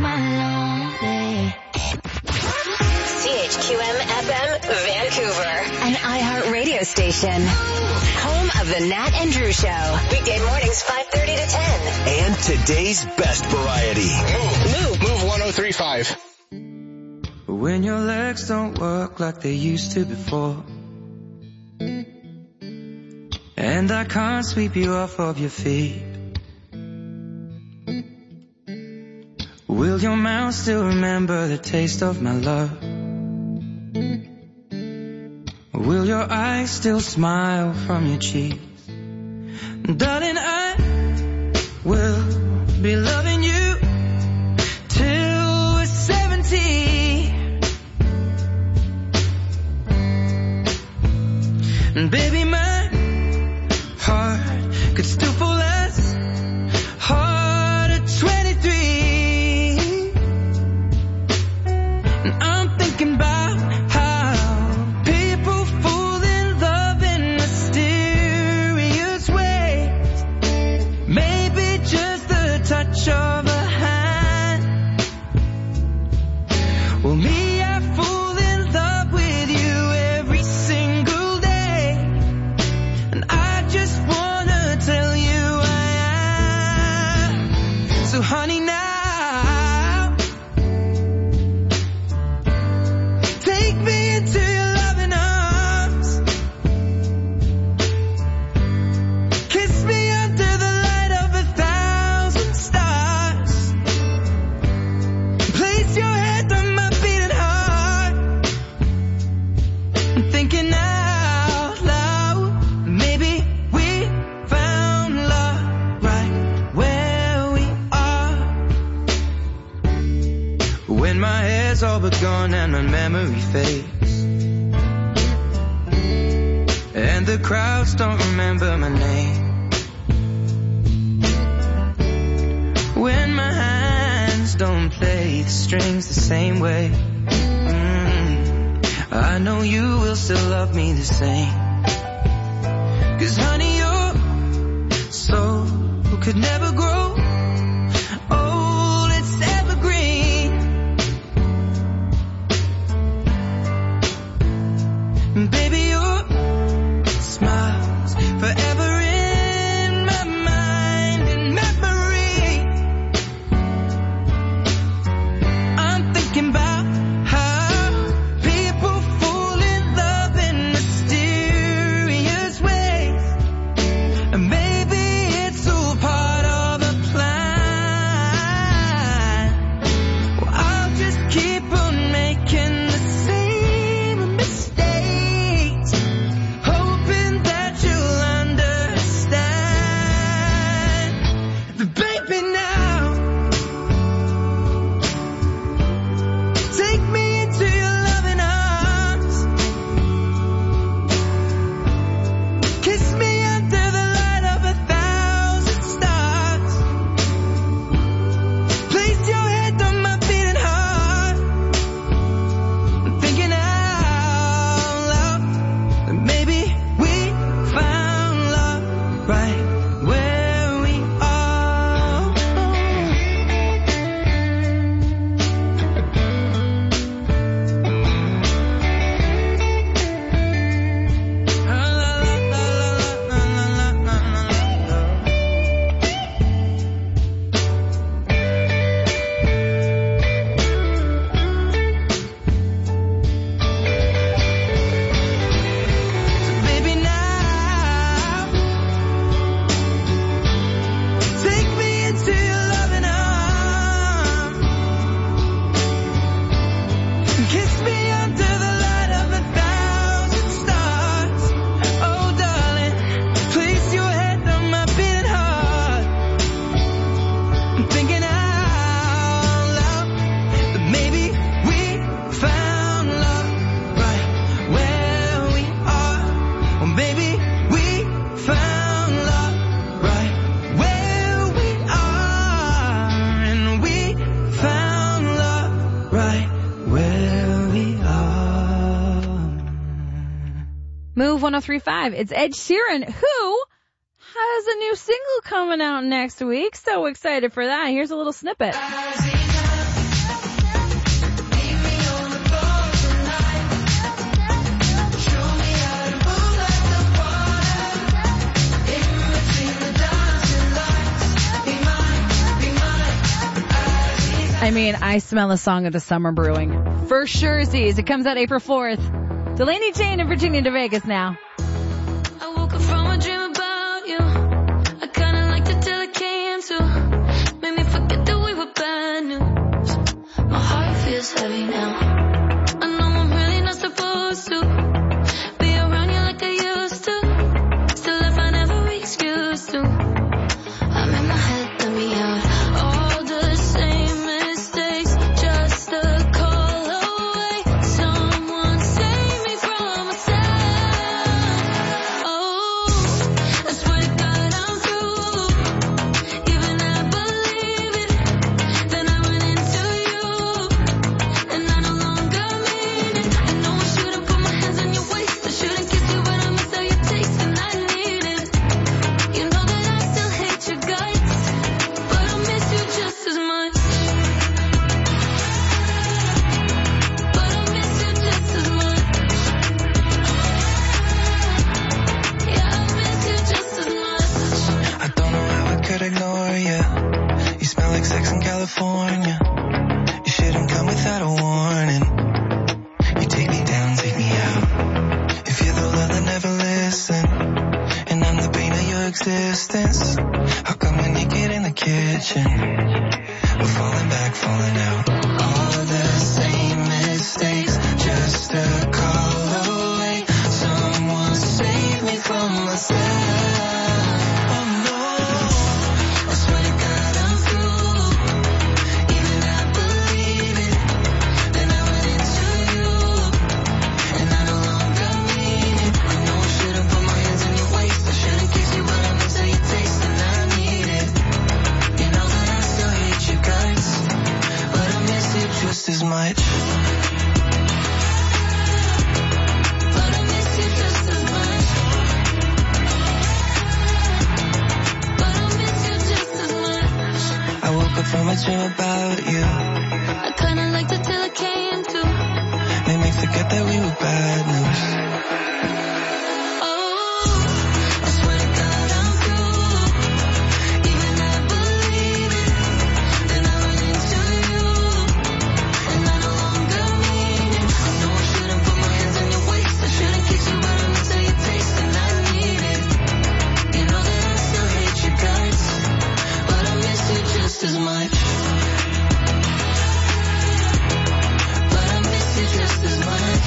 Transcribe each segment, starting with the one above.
my lonely. CHQM FM Vancouver, an iHeart radio station. Home of the Nat and Drew Show. Weekday mornings 5:30 to 10. And today's best variety. Move 103.5. When your legs don't work like they used to before, and I can't sweep you off of your feet, will your mouth still remember the taste of my love? Will your eyes still smile from your cheeks? Darling, I will be loving you till we're 70. And baby, my heart could still fall as hard at 23. And I'm thinking about how people fall in love in mysterious ways. Maybe just the touch of a hand. Well, me, I fall in love with you every single day. And I just wanna tell you I am. So honey, now take me into your loving arms. Kiss me under the light of 1,000 stars. Place your head on my beating heart. I'm thinking out loud, maybe we found love right where we are. When my hair's all but gone and my memory fades, and the crowds don't remember my name, when my hands don't play the strings the same way, I know you will still love me the same. 'Cause honey, your soul could never grow old, it's evergreen. And baby, your smile's forever in my mind and memory. I'm thinking about how people fall in love in mysterious ways. And maybe it's all part of a plan. Well, I'll just keep on making the same mistakes, hoping that you'll understand. But baby, now take me into your loving arms. Kiss me under the light of 1,000 stars. Place your head on my beating heart. I'm thinking out loud that maybe we found love right where we are. Baby, now take me into your loving arms. Kiss me under the light of 1,000 stars. Oh, darling, place your head on my beating heart. I'm thinking out loud that maybe we found love right where we are. Or maybe we found love right where we are. And we found love right where we are. Move 103.5. It's Ed Sheeran, who has a new single coming out next week. So excited for that. Here's a little snippet. mean, I smell a song of the summer brewing. For sure, Z's. It comes out April 4th. Delaney Jane in Virginia to Vegas now. I woke up from a dream about you. I kinda liked it till it came to. Made me forget that we were bad news. My heart feels heavy now. I know I'm really not supposed to be around you like I used to. Still I find every excuse to. I'm in my head, let me out. All the same mistakes, just a call away. Someone save me from myself. Oh, I swear to God I'm through. Even I believe it. Then I went into you, and I no longer mean it. I know I shouldn't put my hands on your waist. I shouldn't kiss you, but I miss how you taste, and I need it. You know that I still hate your guts, but I miss you just as much. But I miss you just as much. Yeah, I miss you just as much. I don't know how I could ignore you. You smell like sex in California. You shouldn't come without a warning. You take me down, take me out. If you're the love that never listen, and I'm the pain of your existence, how come when you get in the kitchen, we're falling back, falling out? All the same mistakes, just a call away. Someone save me from myself. Oh no, I swear to God I'm through. Even I believe it. Then I went into you, and I no longer mean it. I know I shouldn't put my hands on your waist. I shouldn't kiss you, but I miss how you taste, and I need it. You know that I still hate you guys, but I miss you just as much. But I miss you just as much. But I miss you just as much. I woke up from a dream about you. I kinda liked it till it came to. Made me forget that we were bad news. Oh, I swear to God I'm through. Even I believe it. Then I went into you, and I no longer mean it. I know I shouldn't put my hands on your waist. I shouldn't kiss you, but I miss how you taste, and I need it. You know that I still hate you guys, but I miss you just as much. But I miss you just as much.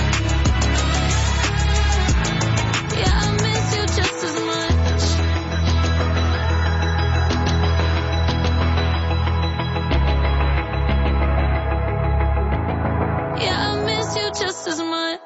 Yeah, I miss you just as much. Yeah, I miss you just as much.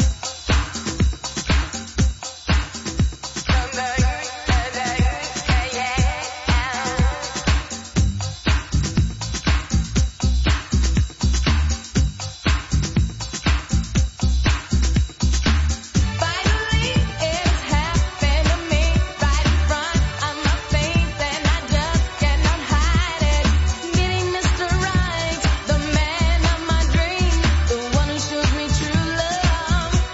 Finally, it's happened to me right in front of my face, and I just cannot hide it. Meeting Mr. Right, the man of my dreams, the one who shows me true love.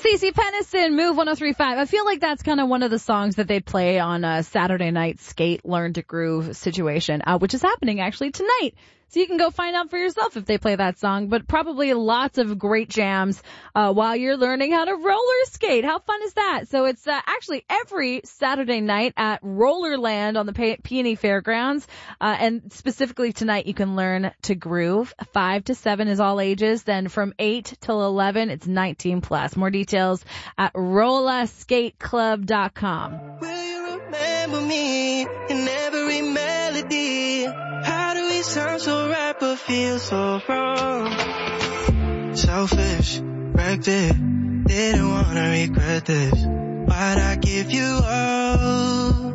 Stacey Pennison, Move 103.5. I feel like that's kind of one of the songs that they play on a Saturday night skate, learn to groove situation, which is happening actually tonight. So you can go find out for yourself if they play that song, but probably lots of great jams while you're learning how to roller skate. How fun is that? So it's actually every Saturday night at Rollerland on the Peony Fairgrounds. And specifically tonight you can learn to groove. 5 to 7 is all ages. Then from 8 till 11, it's 19 plus. More details at RollaSkateClub.com. Will you remember me in every melody? How do we sound so right but feel so wrong? Selfish, wrecked it, didn't wanna regret this. Why'd I give you up?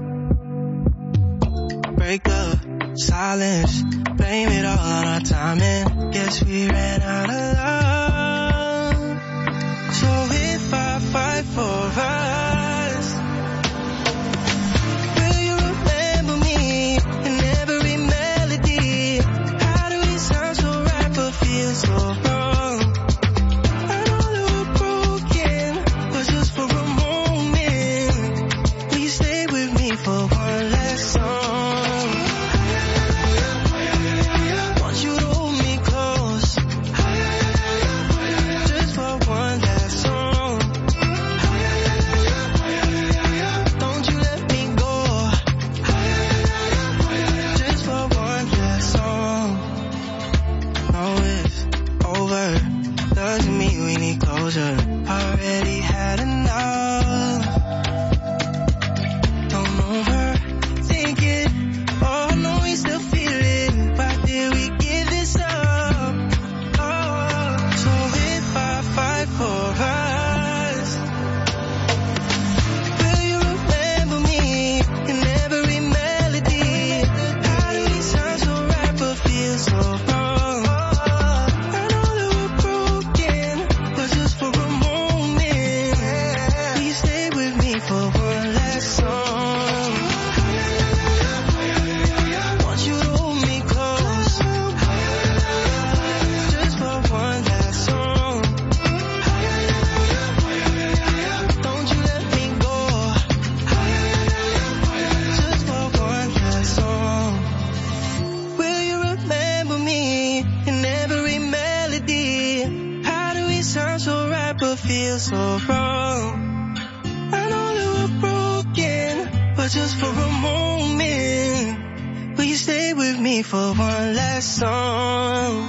Break up, silence, blame it all on our timing. Guess we ran out of love. So if I fight for us, will you remember me in every melody? How do we sound so right but feel so wrong? I know that we're broken, but just for a moment, will you stay with me for one last song? Want you to hold me close, just for one last song. Don't you let me go, just for one last song. No, it's over, doesn't mean we need closure. Already had enough. Don't overthink it, oh, I know you still feel it. Why did we give this up? Oh, so if I fight for us, will you remember me in every melody? How do we sound so right but feel so wrong? I know that we're broken, but just for a moment, will you stay with me for one last song? Want you to hold me close, just for one last song. Don't you let me go, just for one last song. Will you remember me in every melody? How do we sound so right but feel so wrong? I know that we're broken, but just for a moment, will you stay with me for one last song?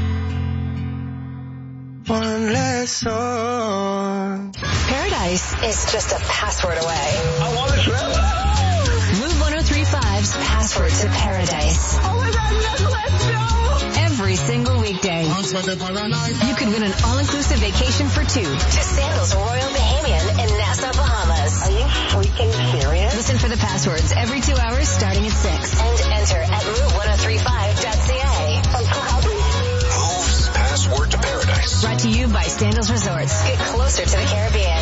One last song. Paradise is just a password away. I want to trip. Move 103.5's Password to Paradise. Oh my God, yes, let's go! Every single weekday. You could win an all-inclusive vacation for two to Sandals Royal Bahamian in Nassau, Bahamas. Are you freaking serious? Listen for the passwords every 2 hours starting at 6. And enter at move1035.ca. Move's Password to Paradise. Brought to you by Sandals Resorts. Get closer to the Caribbean.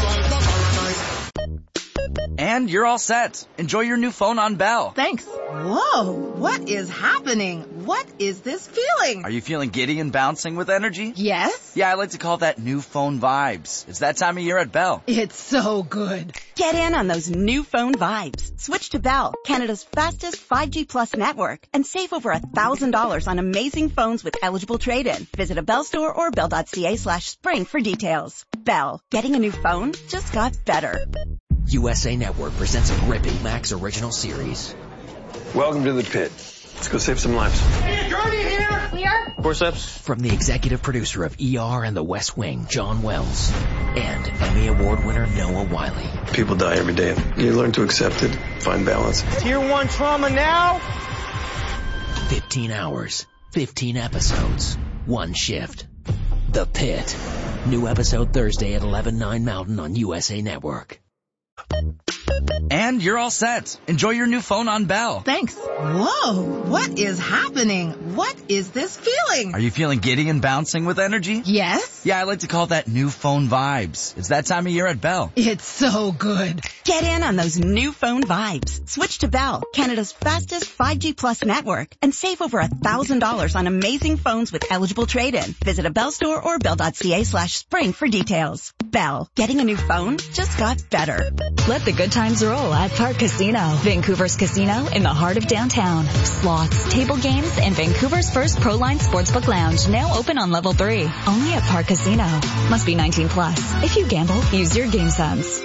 And you're all set. Enjoy your new phone on Bell. Thanks. Whoa, what is happening? What is this feeling? Are you feeling giddy and bouncing with energy? Yes? Yeah, I like to call that new phone vibes. It's that time of year at Bell. It's so good. Get in on those new phone vibes. Switch to Bell, Canada's fastest 5G plus network, and save over $1,000 on amazing phones with eligible trade-in. Visit a Bell store or bell.ca/spring for details. Bell, getting a new phone just got better. USA Network presents a gripping Max original series. Welcome to the pit. Let's go save some lives. Hey, Gurney here! Clear? Forceps. From the executive producer of ER and The West Wing, John Wells, and Emmy Award winner Noah Wiley. People die every day. You learn to accept it, find balance. Tier 1 trauma now? 15 hours, 15 episodes, one shift. The Pit. New episode Thursday at 11/9 Mountain on USA Network. And you're all set. Enjoy your new phone on Bell. Thanks. Whoa, what is happening? What is this feeling? Are you feeling giddy and bouncing with energy? Yes. Yeah, I like to call that new phone vibes. It's that time of year at Bell. It's so good. Get in on those new phone vibes. Switch to Bell, Canada's fastest 5G Plus network, and save over $1,000 on amazing phones with eligible trade-in. Visit a Bell store or bell.ca/spring for details. Bell, getting a new phone just got better. Let the good times roll at Park Casino, Vancouver's casino in the heart of downtown. Slots, table games, and Vancouver's first Proline Sportsbook Lounge now open on level 3. Only at Park Casino. Must be 19 plus. If you gamble, use your game sense.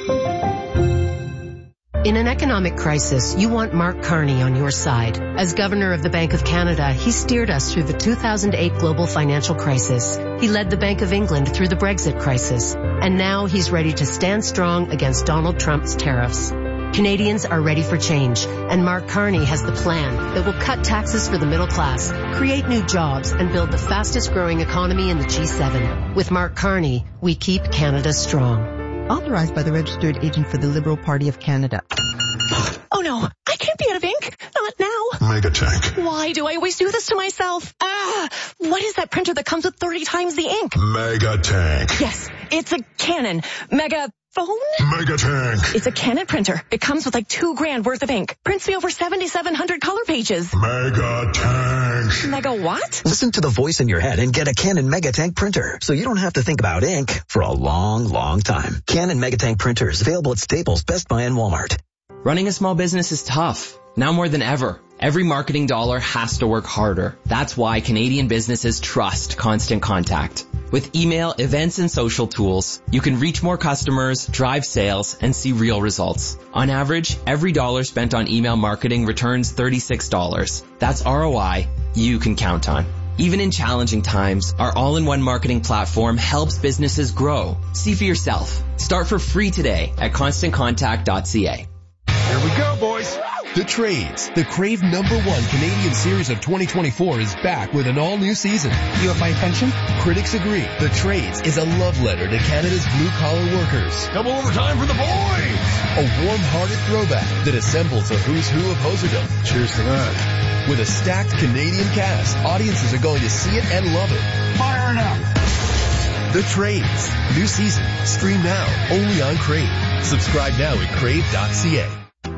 In an economic crisis, you want Mark Carney on your side. As Governor of the Bank of Canada, he steered us through the 2008 global financial crisis. He led the Bank of England through the Brexit crisis. And now he's ready to stand strong against Donald Trump's tariffs. Canadians are ready for change, and Mark Carney has the plan that will cut taxes for the middle class, create new jobs, and build the fastest growing economy in the G7. With Mark Carney, we keep Canada strong. Authorized by the Registered Agent for the Liberal Party of Canada. Oh no, I can't be out of ink. Not now. Megatank. Why do I always do this to myself? What is that printer that comes with 30 times the ink? Megatank. Yes, it's a Canon. Megaphone? Megatank. It's a Canon printer. It comes with like $2,000 worth of ink. Prints me over 7,700 color pages. Megatank. Mega what? Listen to the voice in your head and get a Canon Megatank printer, so you don't have to think about ink for a long, long time. Canon Megatank printers available at Staples, Best Buy, and Walmart. Running a small business is tough. Now more than ever. Every marketing dollar has to work harder. That's why Canadian businesses trust Constant Contact. With email, events, and social tools, you can reach more customers, drive sales, and see real results. On average, every dollar spent on email marketing returns $36. That's ROI you can count on. Even in challenging times, our all-in-one marketing platform helps businesses grow. See for yourself. Start for free today at ConstantContact.ca. Here we go, boys. The Trades, the Crave #1 Canadian series of 2024 is back with an all-new season. You have my attention? Critics agree. The Trades is a love letter to Canada's blue-collar workers. Double overtime for the boys! A warm-hearted throwback that assembles a who's who of hoserdom. Cheers to that. With a stacked Canadian cast, audiences are going to see it and love it. Fire it up! The Trades. New season. Stream now. Only on Crave. Subscribe now at crave.ca.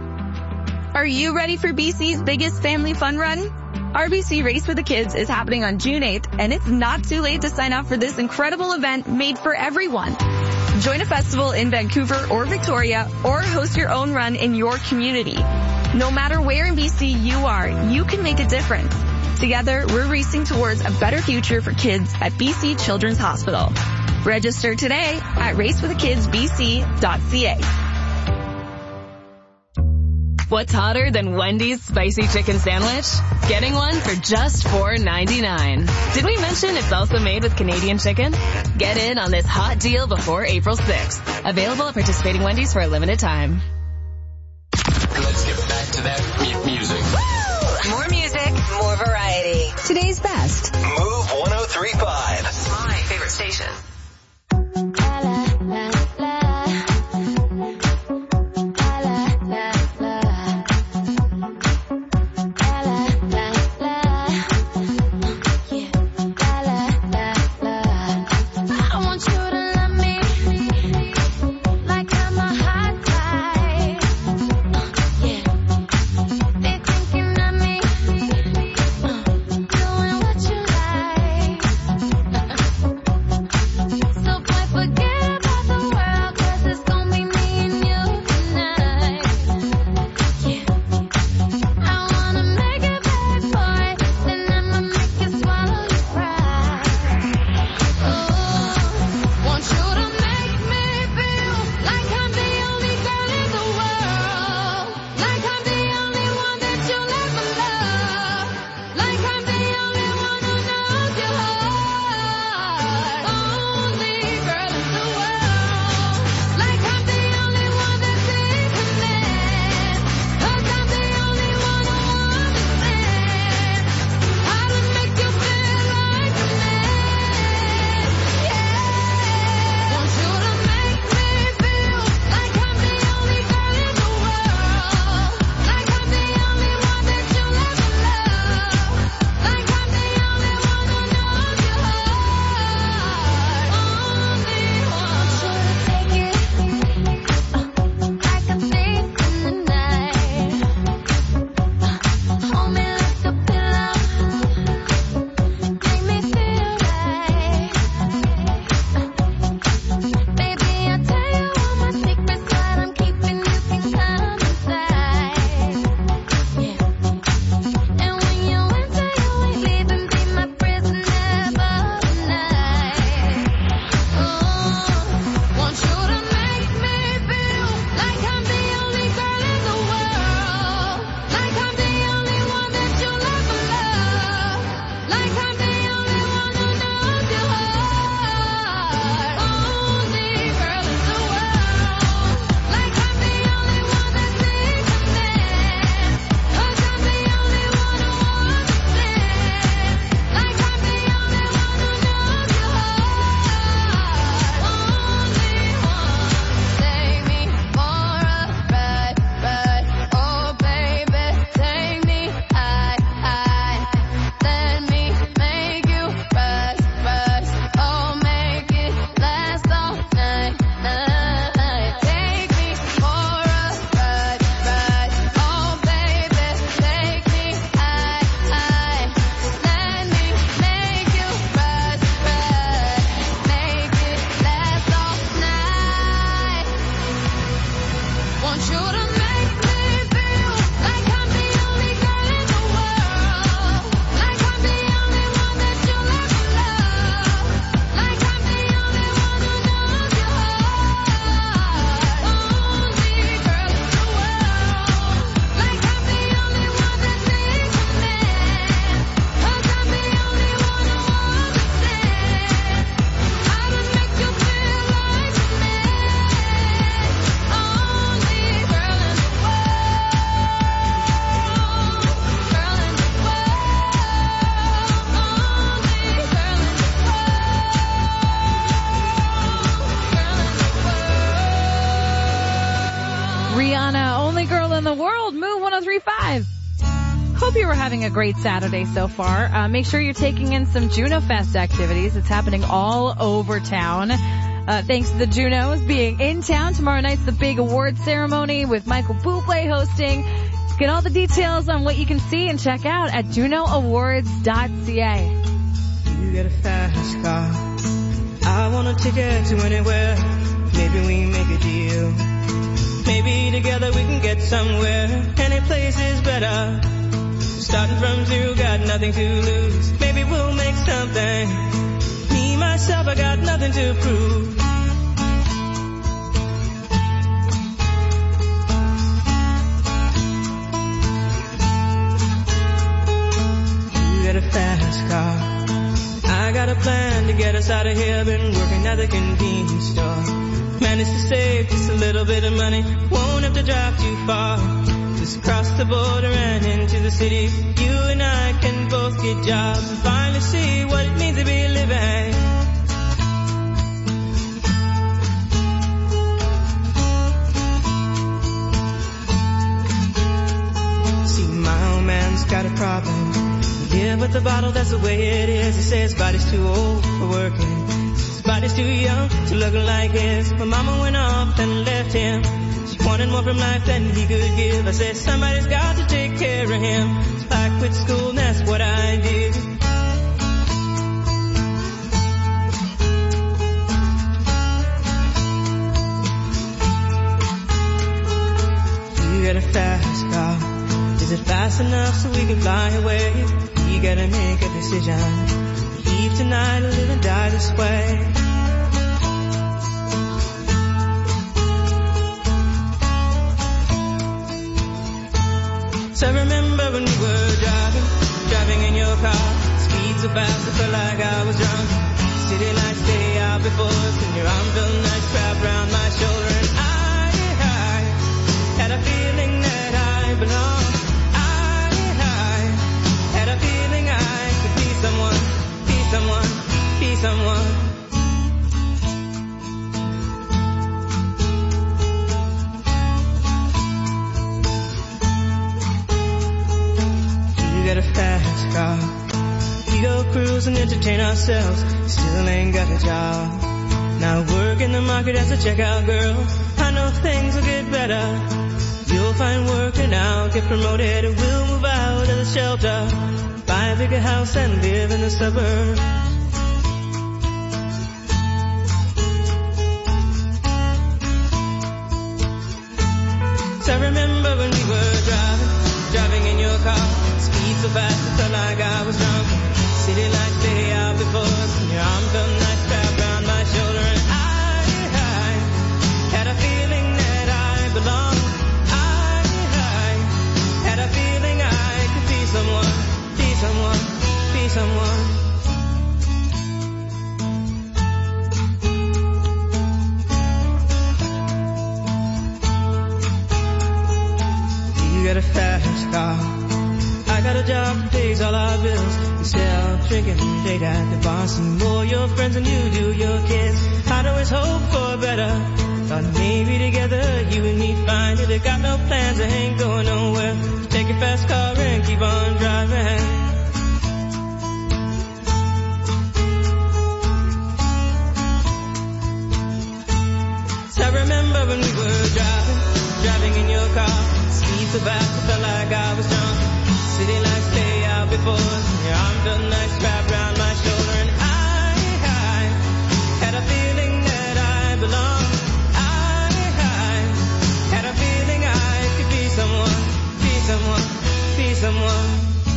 Are you ready for BC's biggest family fun run? RBC Race for the Kids is happening on June 8th, and it's not too late to sign up for this incredible event made for everyone. Join a festival in Vancouver or Victoria, or host your own run in your community. No matter where in BC you are, you can make a difference. Together, we're racing towards a better future for kids at BC Children's Hospital. Register today at raceforthekidsbc.ca. What's hotter than Wendy's spicy chicken sandwich? Getting one for just $4.99. Did we mention it's also made with Canadian chicken? Get in on this hot deal before April 6th. Available at participating Wendy's for a limited time. Let's get back to that music. Woo! More music, more variety. Today's best. Move 103.5. My favorite station. Doing Rihanna, Only Girl in the World, Move 103.5. Hope you were having a great Saturday so far. Make sure you're taking in some Juno Fest activities. It's happening all over town. Thanks to the Junos being in town. Tomorrow night's the big award ceremony with Michael Bublé hosting. Get all the details on what you can see and check out at junooawards.ca. You get a fast car. I want a ticket to anywhere. Maybe we make a deal. Maybe together we can get somewhere. Any place is better. Starting from zero, got nothing to lose. Maybe we'll make something. Me, myself, I got nothing to prove. You got a fast car. I got a plan to get us out of here. Been working at the convenience store. Managed to save just a little bit of money. Won't have to drive too far. Just cross the border and into the city. You and I can both get jobs and finally see what it means to be living. See, my old man's got a problem. Yeah, but the bottle, that's the way it is. He says his body's too old for working. His body's too young to look like his. My mama went off and left him. She wanted more from life than he could give. I said, somebody's got to take care of him. So I quit school and that's what I did. You got a fast car. Is it fast enough so we can fly away? You gotta make a decision. Leave tonight or live and die this way. So I remember when we were driving in your car. Speed so fast I felt like I was drunk. City lights stay out before us and your arm felt nice wrapped around my shoulder. And I had a feeling that I belonged. I had a feeling I could be someone, be someone, be someone. You got a fast car. We go cruise and entertain ourselves. Still ain't got a job. Now work in the market as a checkout girl. I know things will get better. You'll find work and I'll get promoted. We'll move out of the shelter. Buy a bigger house and live in the suburbs. So I remember when we were driving in your car. Speed so fast it felt like I was drunk. City lights stay out before us and your arm felt nice wrapped around my shoulder. And I had a feeling that I belonged. I had a feeling I could be someone, be someone, be someone. You got a fast car. I got a job that pays all our bills. We sell, drinking, date at the bar. Some more your friends than you do your kids. I'd always hope for better. Thought maybe together you and me find it. I got no plans, I ain't going nowhere. Take your fast car and keep on driving. So I remember when we were driving in your car. Speed so fast I felt like I was drunk. City lights stay out before us. Your arm felt nice wrapped around my shoulder. And I had a feeling that I belonged. I had a feeling I could be someone, be someone, be someone.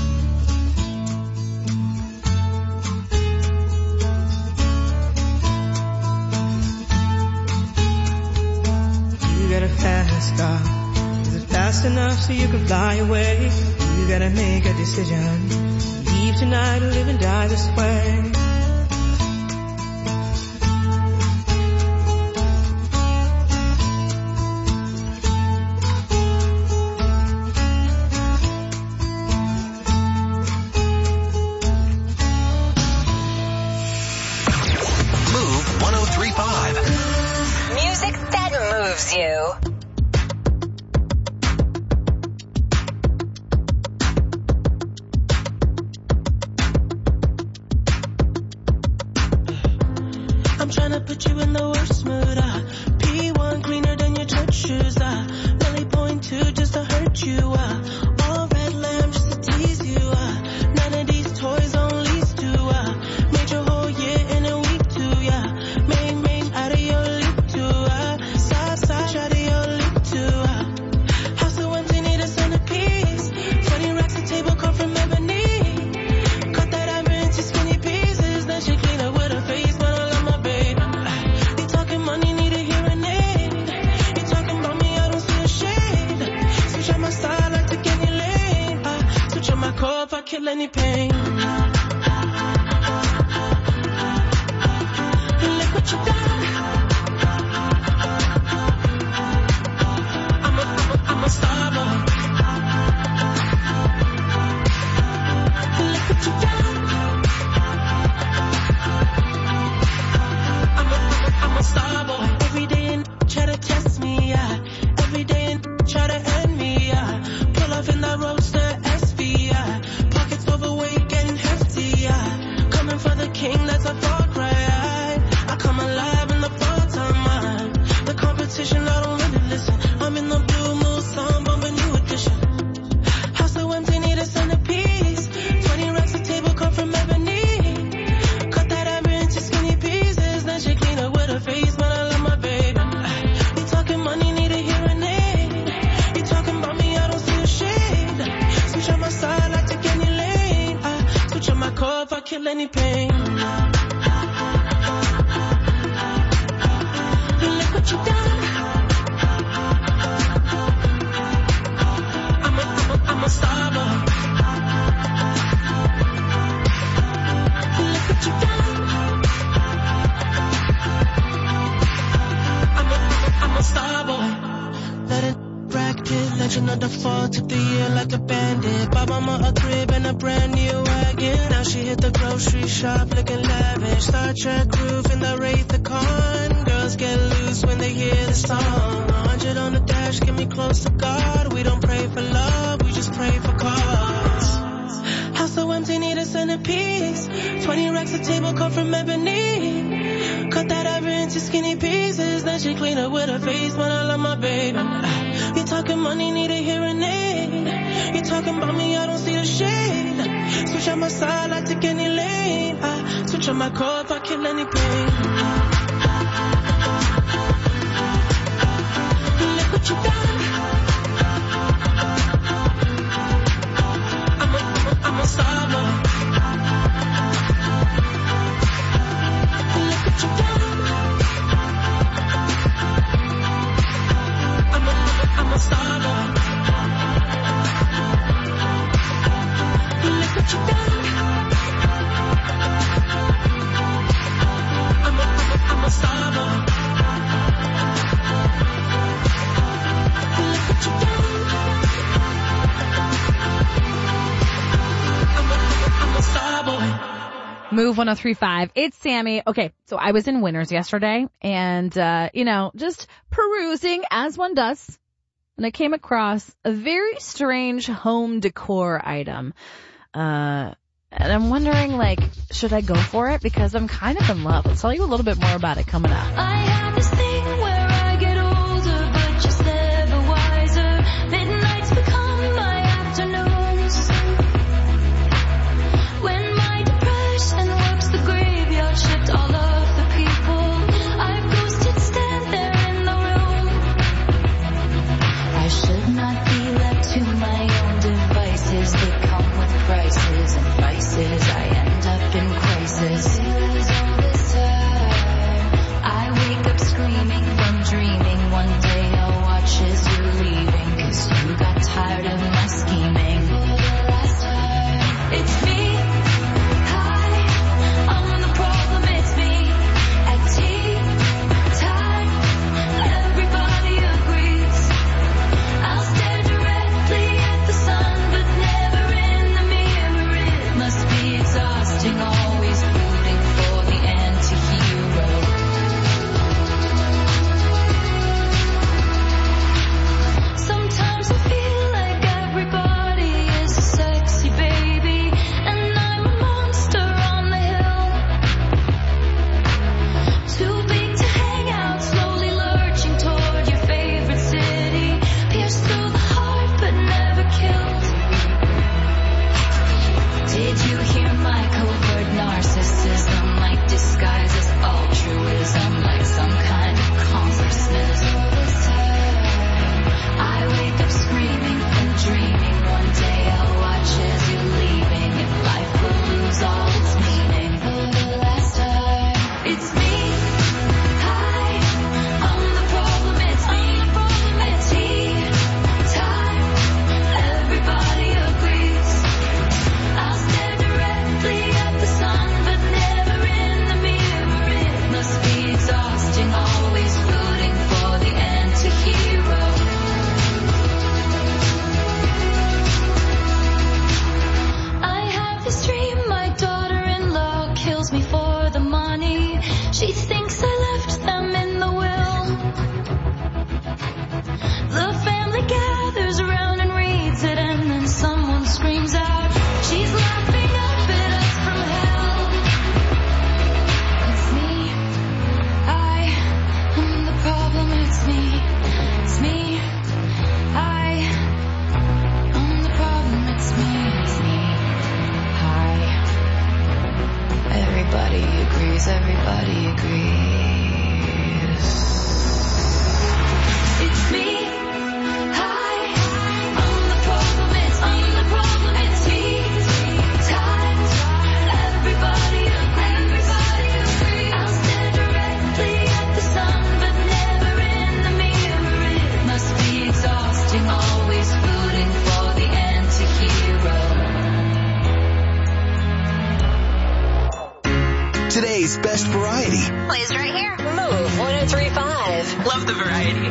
You got a fast car. Is it fast enough so you can fly away? You gotta make a decision. Leave tonight or live and die this way. Move 103.5. Music that moves you. put you in the worst mood. P1 cleaner than your church shoes. Belly point 2 just to hurt you. All red lamb just to tease you. None of these toys on lease to. Made your whole year in a week too. Main out of your league too. Side out of your league too. House so empty, need a centerpiece. 20 racks of table come from ebony. Cut that iron into skinny pieces. Then she clean up with her face, but I love my baby. You talking money, need a hearing aid. You talking about me, I don't see a shade. Switch on my side, like to any lane. Switch on my core if I kill any pain. Look what you done. I'm a star boy. Look what you done. I'm a star boy. Every day and try to test me, Every day and try to end me, Pull off in the roadster SV, Pockets overweight, getting hefty, Coming for the king, that's a far cry. I come alive in the fall time, The competition, I don't really listen. I'm in the blue moon, song, bumping new edition. House so empty, need a centerpiece. 20 racks of table come from ebony. Cut that iron into skinny pieces. Then she clean up with her face, but I love my baby. You talking money, need a hearing aid. You talking about me, I don't see a shade. Switch on my side, like to any lane. Switch on my core if I kill any pain. Look what you done. I'm a star boy. Look what you done. I'm a star boy. Let it bracket, legend of the fall. Took the year like a bandit. Bought mama a crib and a brand new wagon. Now she hit the grocery shop looking lavish. Star Trek roof in the Wraith the Con. Girls get loose when they hear the song. 100 on the dash, get me close to God. We don't pray for love, we just pray for cause. House so empty, need a centerpiece. 20 racks of table come from ebony. Cut that iron into skinny pieces. Then she clean up with her face, but I love my baby. You talking money, need a hearing aid. You talking about me, I don't see a shade. Switch on my side, I take any lane. Switch on my core if I kill any pain. Look what you done. I'm a star boy. Look what you done. I'm a star boy. Look what you done. I'm a star boy. Look what you done. I'm a star boy. Move 1035. It's Sammy. Okay, so I was in Winners yesterday and, just perusing as one does. And I came across a very strange home decor item. And I'm wondering, should I go for it? Because I'm kind of in love. I'll tell you a little bit more about it coming up. I have this thing where I get older, but just never wiser. Midnights become my afternoons. When my depression works the graveyard shift, all of the people I've ghosted stand there in the room. I should not be left to my own devices. They come with prices and vices. I end up in crisis. All this time, I wake up screaming. best variety. Plays right here. Move 1035. Love the variety.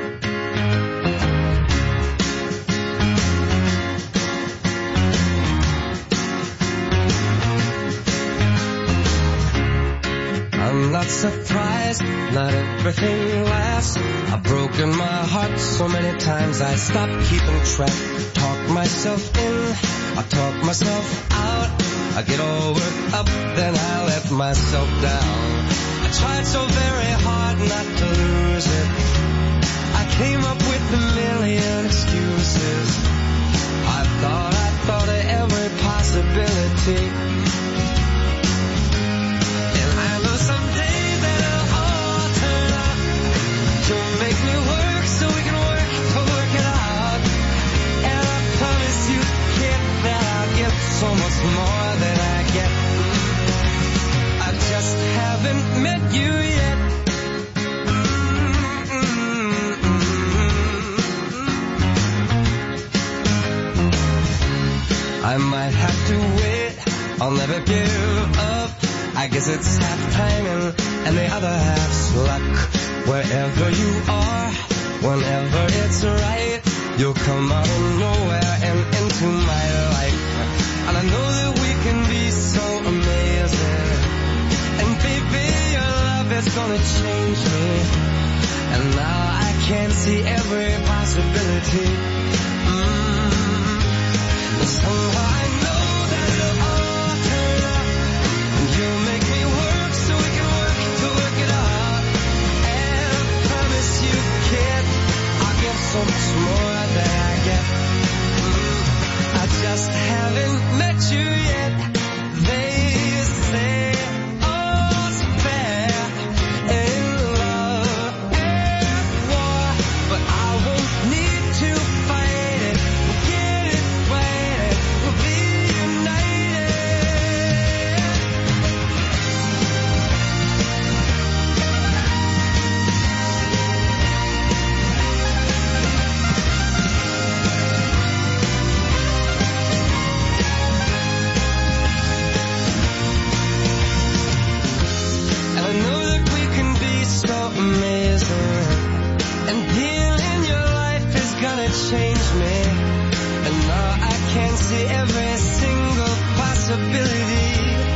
I'm not surprised, not everything lasts. I've broken my heart so many times I stopped keeping track. Talk myself in, I talk myself out. I get all worked up, then I let myself down. I tried so very hard not to lose it. I came up with a million excuses. I thought of every possibility. Someday that it'll all turn out. You'll make me work so we can work to work it out. And I promise you, kid, that I'll give so much more than I get. I just haven't met you yet. I might have to wait, I'll never give up. I guess it's half timing and the other half's luck. Wherever you are, whenever it's right, you'll come out of nowhere and into my life. And I know that we can be so amazing. And baby, your love is gonna change me. And now I can see every possibility. Somehow I know that it'll all turn out. You make me work so we can work to work it out. And I promise you, kid, I'll give so much more than I get. I just haven't met you yet. They say all's fair in love and war, but I won't need to fight it. We'll get it right, we'll be united. And I know that we can be so amazing. And being in your life is gonna change me. And now I can see every single possibility.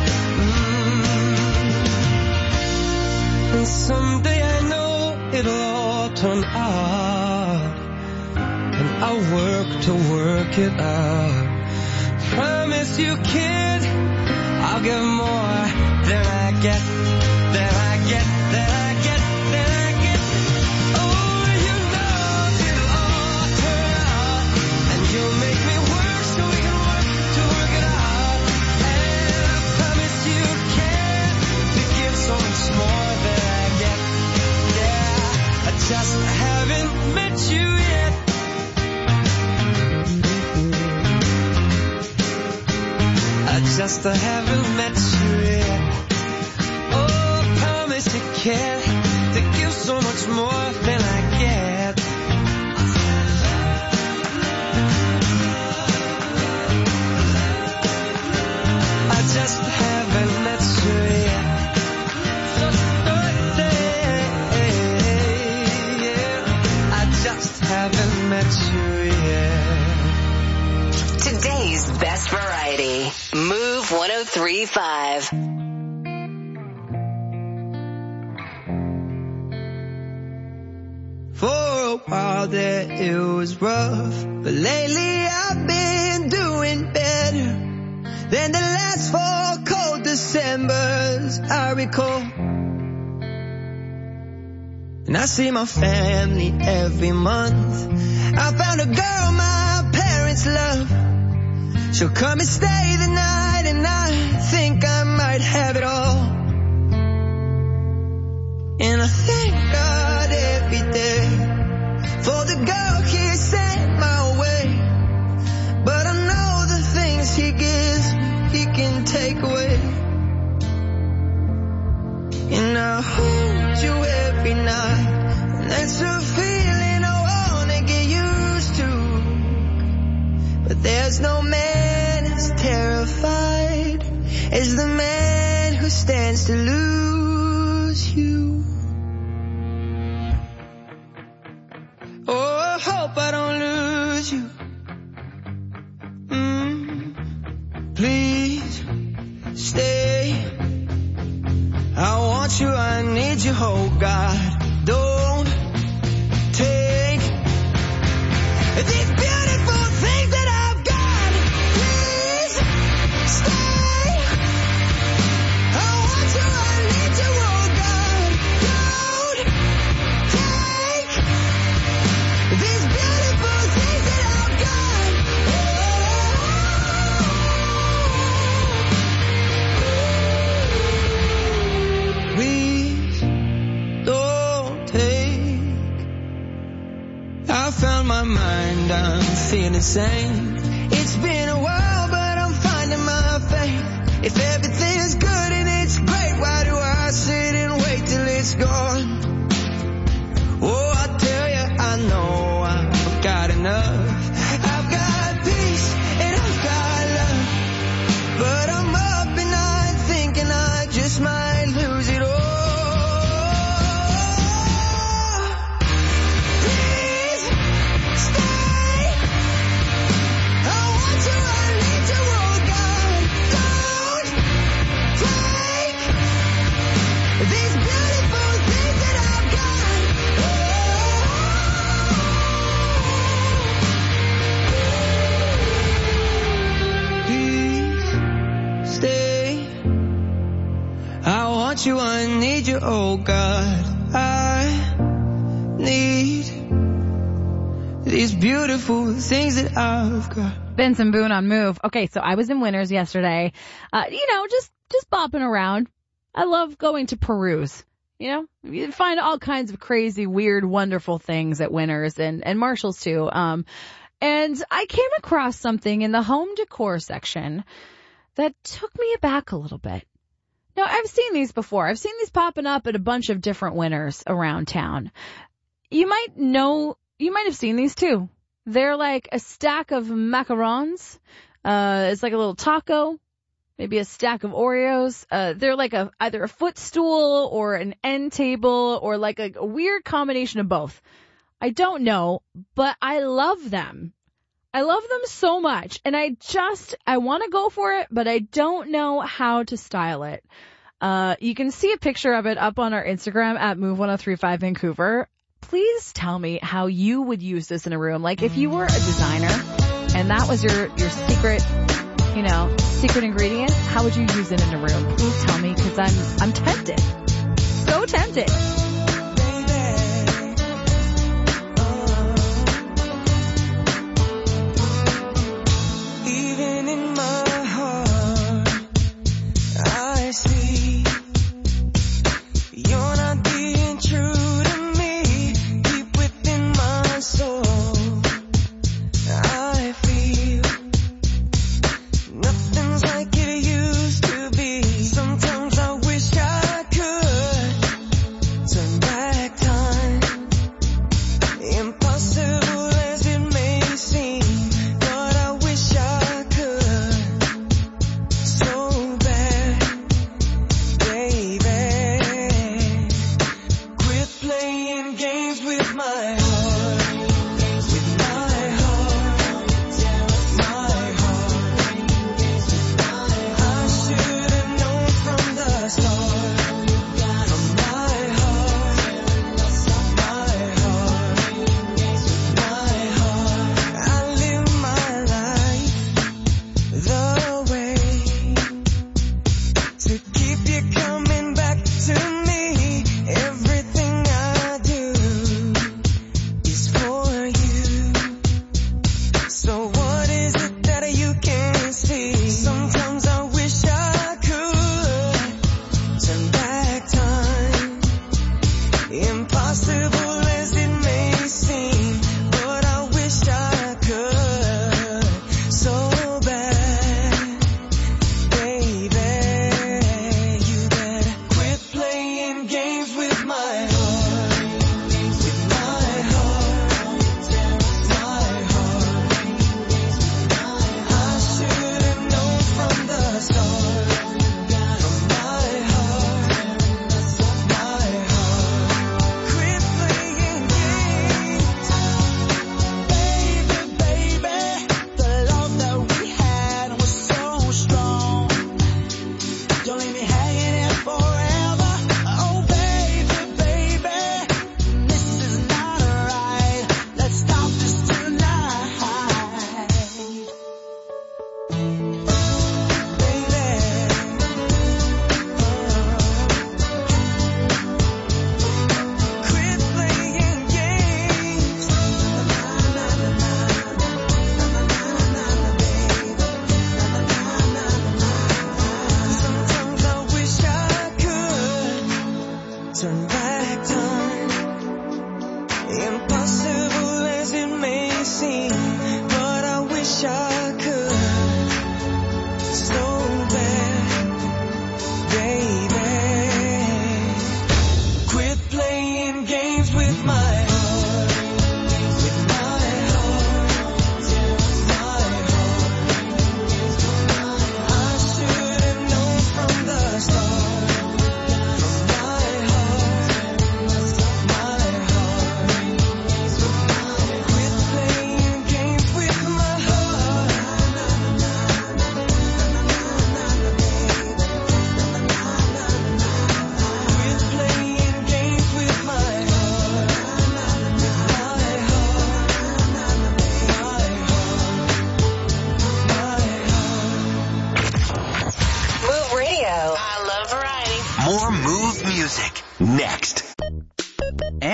And someday I know it'll all turn out. And I'll work to work it out. Promise you, kid, I'll give more than I get, than I get, than I get, than I get. Oh, you know it'll all turn out. And you'll make me work so we can work to work it out. And I promise you, kid, to give so much more than I get. Yeah, I just haven't met you yet. I just haven't met you yet. Oh, promise you, kid, to give so much more than I get. I just haven't met you yet. Such a birthday, yeah. I just haven't met you yet. Today's best variety. Move 1035. For a while there it was rough, but lately I've been doing better than the last 4 cold Decembers I recall. And I see my family every month. I found a girl my parents love. She'll come and stay the night, and I think I might have it all. And I thank God every day for the girl He sent my way. But I know the things He gives He can take away. And I hold you every night, and that's a feeling I wanna get used to. But there's no man as terrified as the man who stands chance to lose you. Oh, I hope I don't lose you. Please stay. I want you, I need you, oh God. Don't take these beautiful things that I've got. Please stay. I want you, I need you, oh God. Don't take these beautiful things that I've got. Please don't take. I found my mind, I'm feeling sane. It's been a while, but I'm finding my faith. If everything's good and it's great, why do I sit and wait till it's gone? Oh, I tell you, I know I've got enough. I've got peace and I've got love, but I'm up and I'm thinking I just might lose it all. Please stay. I want you, I need you, oh God. Don't take these beautiful things that I've got. Please stay. I want you, I need you, oh God. I need these beautiful things that I've got. Benson Boone on Move. Okay, so I was in Winners yesterday. Just bopping around. I love going to peruse. You find all kinds of crazy, weird, wonderful things at Winners and Marshalls too. And I came across something in the home decor section that took me aback a little bit. Now, I've seen these before. I've seen these popping up at a bunch of different Winners around town. You might have seen these too. They're like a stack of macarons. It's like a little taco, maybe a stack of Oreos. They're like either a footstool or an end table or like a weird combination of both. I don't know, but I love them. I love them so much, and I want to go for it, but I don't know how to style it. You can see a picture of it up on our Instagram at Move1035 Vancouver. Please tell me how you would use this in a room. Like if you were a designer and that was your secret, secret ingredient, how would you use it in a room? Please tell me, because I'm tempted. So tempted. Even in my heart, I see you're not being true to me. Deep within my soul, I feel nothing's like it used to be. Sometimes I wish I could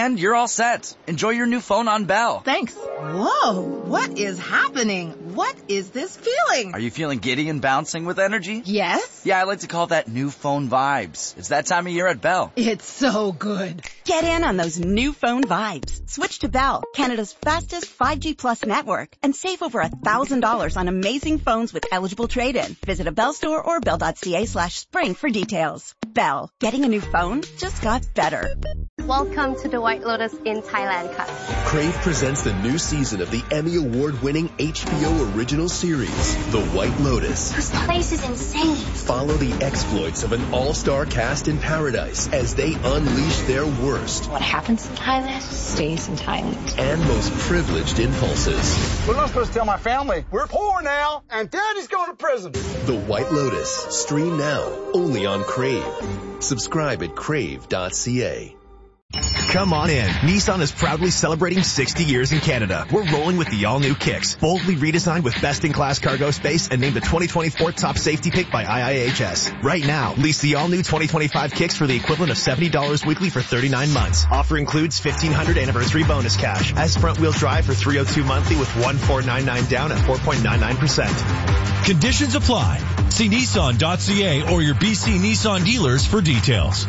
And you're all set. Enjoy your new phone on Bell. Thanks. Whoa, what is happening? What is this feeling? Are you feeling giddy and bouncing with energy? Yes. Yeah, I like to call that new phone vibes. It's that time of year at Bell. It's so good. Get in on those new phone vibes. Switch to Bell, Canada's fastest 5G Plus network, and save over $1,000 on amazing phones with eligible trade-in. Visit a Bell store or bell.ca/spring for details. Bell, getting a new phone just got better. Welcome to the White Lotus in Thailand Cup. Crave presents the new season of the Emmy Award-winning HBO original series, The White Lotus. This place is insane. Follow the exploits of an all-star cast in paradise as they unleash their worst. What happens in Thailand stays in Thailand. And most privileged impulses. We're not supposed to tell my family. We're poor now, and Daddy's going to prison. The White Lotus. Stream now, only on Crave. Subscribe at crave.ca. Come on in. Nissan is proudly celebrating 60 years in Canada. We're rolling with the all-new Kicks, boldly redesigned with best-in-class cargo space and named the 2024 top safety pick by IIHS. Right now, lease the all-new 2025 Kicks for the equivalent of $70 weekly for 39 months. Offer includes $1,500 anniversary bonus cash as front-wheel drive for $302 monthly with $1,499 down at 4.99%. Conditions apply. See Nissan.ca or your BC Nissan dealers for details.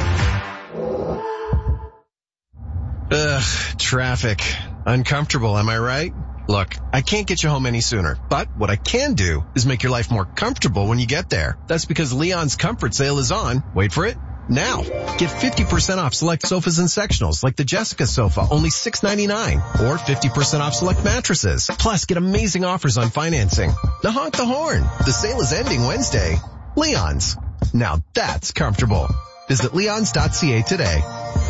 Ugh, traffic. Uncomfortable, am I right? Look, I can't get you home any sooner, but what I can do is make your life more comfortable when you get there. That's because Leon's Comfort Sale is on. Wait for it. Now, get 50% off select sofas and sectionals like the Jessica sofa, only $6.99, or 50% off select mattresses. Plus, get amazing offers on financing. Now honk the horn. The sale is ending Wednesday. Leon's. Now that's comfortable. Visit leons.ca today.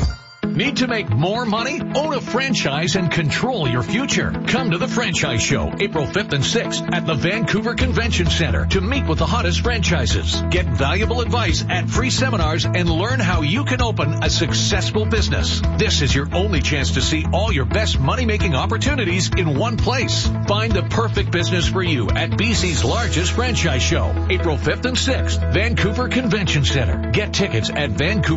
Need to make more money? Own a franchise and control your future. Come to the Franchise Show, April 5th and 6th at the Vancouver Convention Center to meet with the hottest franchises. Get valuable advice at free seminars and learn how you can open a successful business. This is your only chance to see all your best money-making opportunities in one place. Find the perfect business for you at BC's largest franchise show, April 5th and 6th, Vancouver Convention Center. Get tickets at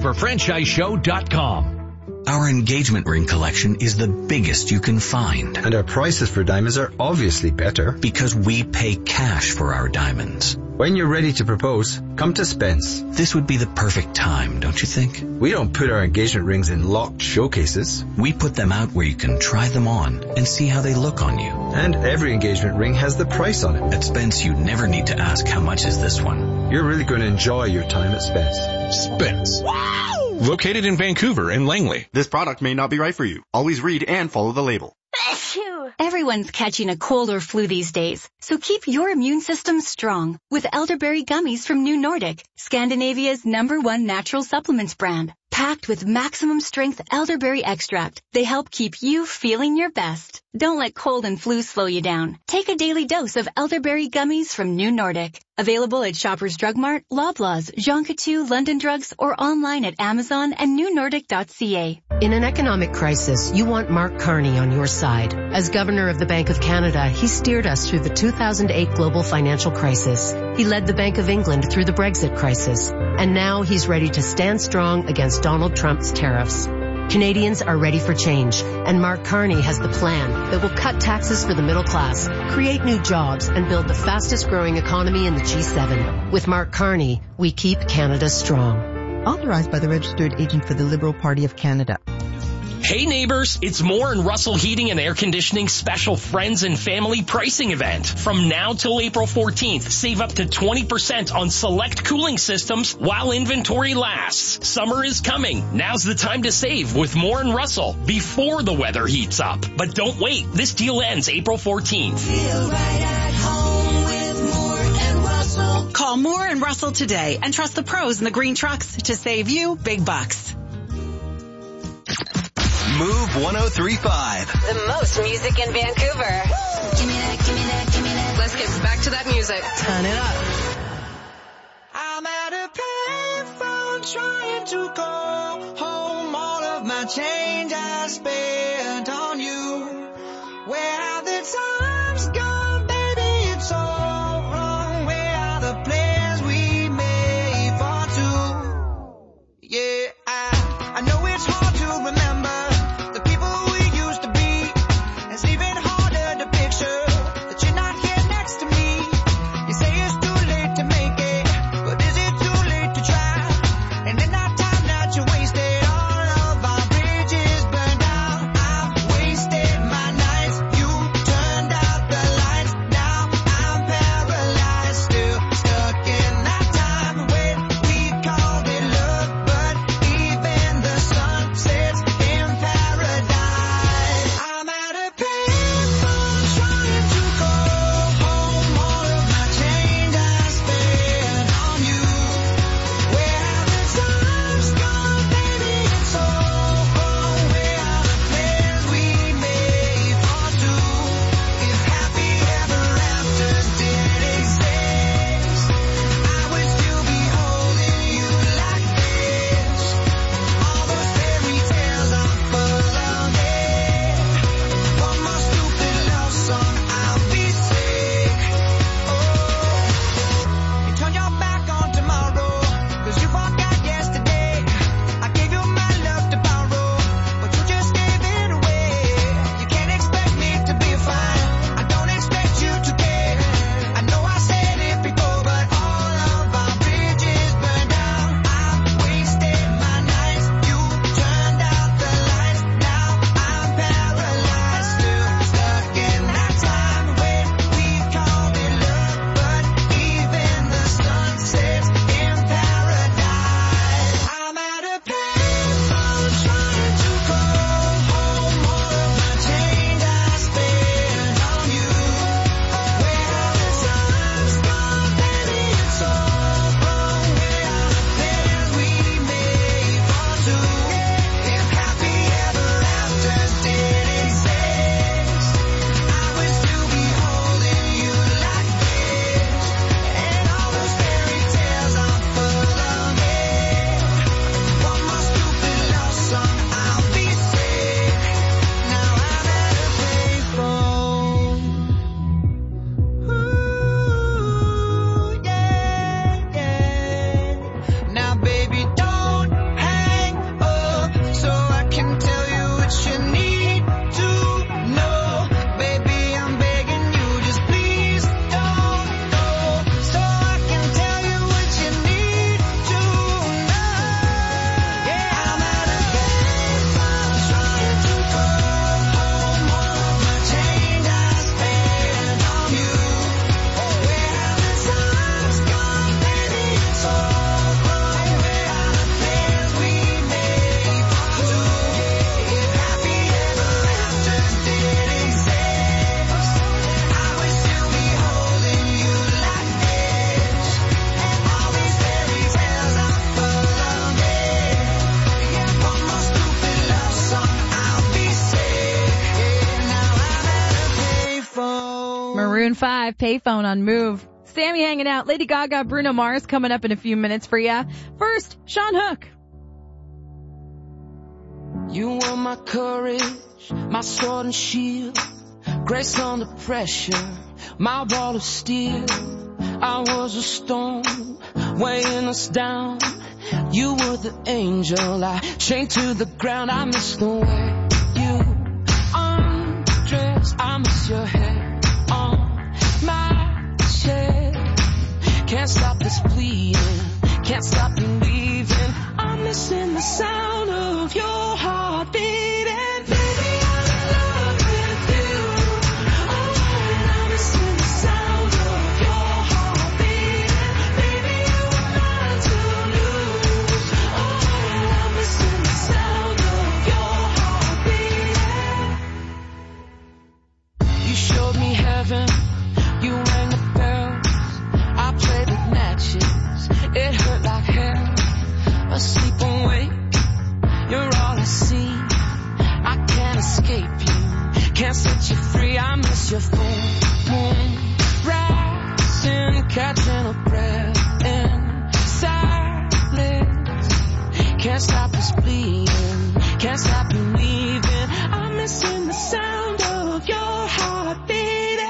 vancouverfranchiseshow.com. Our engagement ring collection is the biggest you can find. And our prices for diamonds are obviously better. Because we pay cash for our diamonds. When you're ready to propose, come to Spence. This would be the perfect time, don't you think? We don't put our engagement rings in locked showcases. We put them out where you can try them on and see how they look on you. And every engagement ring has the price on it. At Spence, you never need to ask how much is this one. You're really going to enjoy your time at Spence. Spence. Wow! Located in Vancouver and Langley. This product may not be right for you. Always read and follow the label. Everyone's catching a cold or flu these days, so keep your immune system strong with elderberry gummies from New Nordic, Scandinavia's #1 natural supplements brand. Packed with maximum strength elderberry extract, they help keep you feeling your best. Don't let cold and flu slow you down. Take a daily dose of elderberry gummies from New Nordic. Available at Shoppers Drug Mart, Loblaws, Jean Coutu, London Drugs, or online at Amazon and newnordic.ca. In an economic crisis, you want Mark Carney on your side. As Governor of the Bank of Canada, he steered us through the 2008 global financial crisis. He led the Bank of England through the Brexit crisis. And now he's ready to stand strong against Donald Trump's tariffs. Canadians are ready for change, and Mark Carney has the plan that will cut taxes for the middle class, create new jobs, and build the fastest growing economy in the G7. With Mark Carney, we keep Canada strong. Authorized by the Registered Agent for the Liberal Party of Canada. Hey neighbors, it's Moore and Russell Heating and Air Conditioning special Friends and Family pricing event. From now till April 14th, save up to 20% on select cooling systems while inventory lasts. Summer is coming. Now's the time to save with Moore and Russell before the weather heats up. But don't wait. This deal ends April 14th. Feel right at home with Moore and Russell. Call Moore and Russell today and trust the pros in the green trucks to save you big bucks. Move 103.5. The most music in Vancouver. Give me that, give me that, give me that. Let's get back to that music. Turn it up. I'm at a payphone trying to call home. All of my change I spent on you. Where have the times gone, baby? It's all wrong. Where are the plans we made for two? Yeah, I know it's hard to remember. Maroon 5, Payphone on Move. Sammy hanging out. Lady Gaga, Bruno Mars coming up in a few minutes for ya. First, Sean Hook. You were my courage, my sword and shield, grace under pressure, my wall of steel. I was a storm, weighing us down. You were the angel, I chained to the ground. I miss the way you undress, I miss your hair on my chest. Can't stop this bleeding, can't stop believing. I'm missing the sound of your heart beating. Baby, I'm in love with you. Oh, and I'm missing the sound of your heart beating. Baby, you were mine to lose. Oh, and I'm missing the sound of your heart beating. You showed me heaven, you rang the bells, I played with matches, it hurt like hell. Asleep awake, you're all I see. I can't escape you, can't set you free. I miss your full moon rising, catching a breath in silence. Can't stop this bleeding, can't stop believing. I'm missing the sound of your heart beating.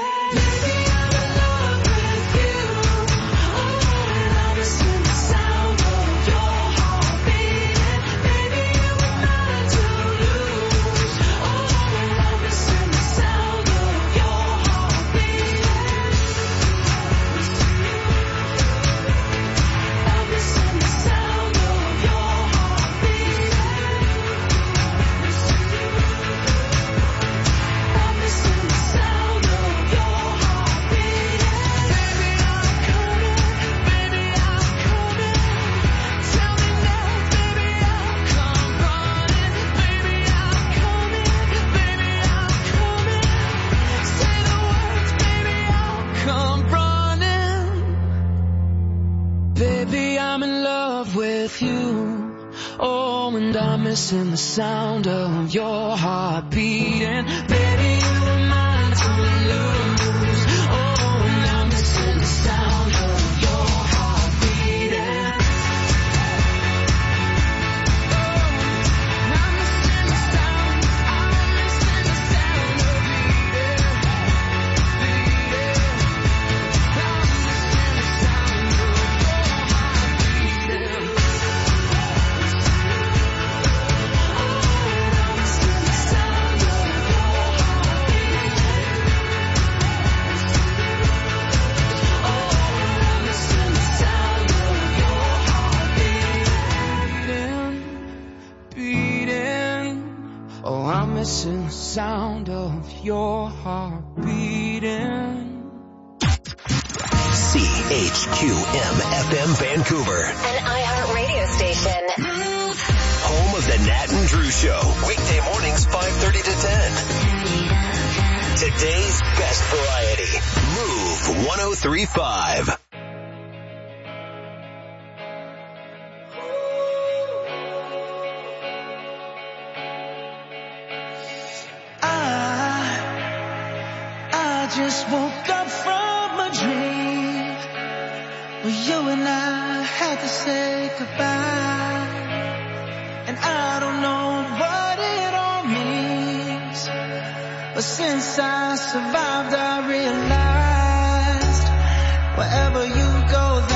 Missing the sound of your heart beating. Baby, you were mine to lose. Oh, and I'm missing the sound of your heart beating. Oh, I'm missing the sound, I'm missing the sound of beating. I'm missing the sound of your heart beating. Missing the sound of your heart beating. CHQM FM Vancouver. An iHeart radio station. Home of the Nat and Drew Show. Weekday mornings 5:30 to 10. Today's best variety. Move 103.5. Just woke up from a dream where you and I had to say goodbye, and I don't know what it all means, but since I survived I realized wherever you go